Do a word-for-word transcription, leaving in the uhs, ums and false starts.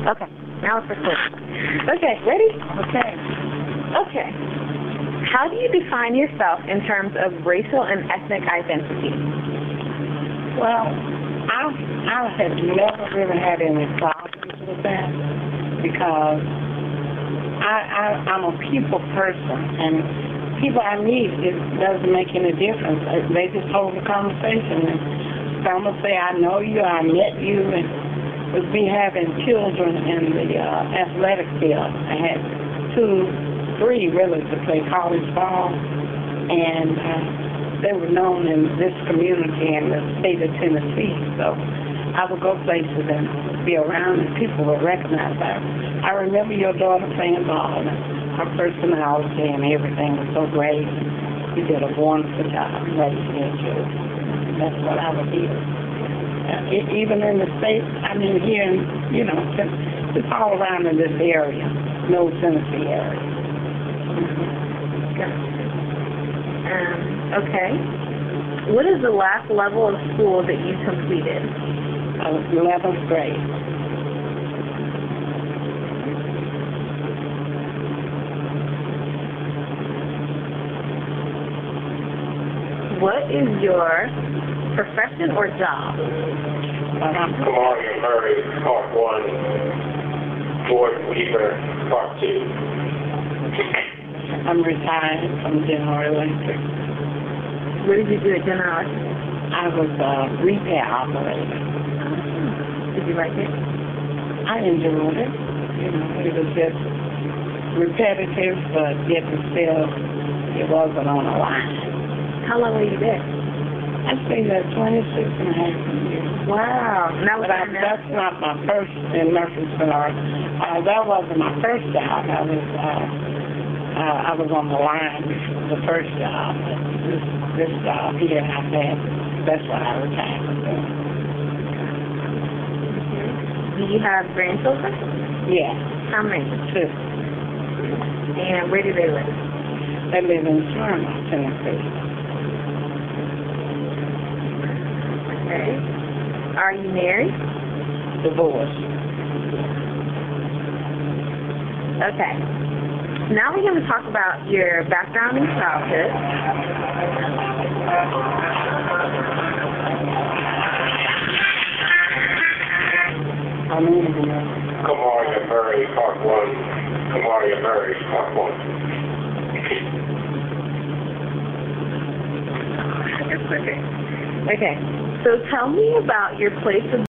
Okay, now it's recording. Okay, ready? Okay. Okay. How do you define yourself in terms of racial and ethnic identity? Well, I I have never really had any problems with that because I, I I'm a people person, and people I meet, it doesn't make any difference. They just hold a conversation, and some will say, "I know you, I met you," and would be having children in the uh, athletic field. I had two, three really to play college ball, and uh, they were known in this community in the state of Tennessee. So I would go places and be around, and people would recognize her. I remember your daughter playing ball, and her personality and everything was so great. You did a wonderful job raising your children. That's what I would hear. Uh, it, even in the States, I mean, here, in, you know, it's all around in this area, Middle Tennessee area. Gotcha. Um, okay. What is the last level of school that you completed? I was eleventh grade. What is your profession or job? Kamaria Murray, Part one, Ford Weaver, Part two. I'm retired from General Electric. What did you do at General Electric? I was a repair operator. Did you like it? I enjoyed it. You know, it was just repetitive, but yet still, it wasn't on a line. How long were you there? I stayed there twenty-six and a half years. Wow. And that was But I, that's not my first in Murfreesboro. Uh, that wasn't my first job. I was uh, uh, I was on the line before the first job. This this job here I've had. That's what I retired from doing. Do you have grandchildren? Yeah. How many? Two. And where do they live? They live in Smyrna, Tennessee. Okay. Are you married? Divorced. Okay. Now we're going to talk about your background in childhood. I mean, Kamaria Murray, Part one, Kamaria Murray, Part one. That's okay. Okay. So tell me about your place of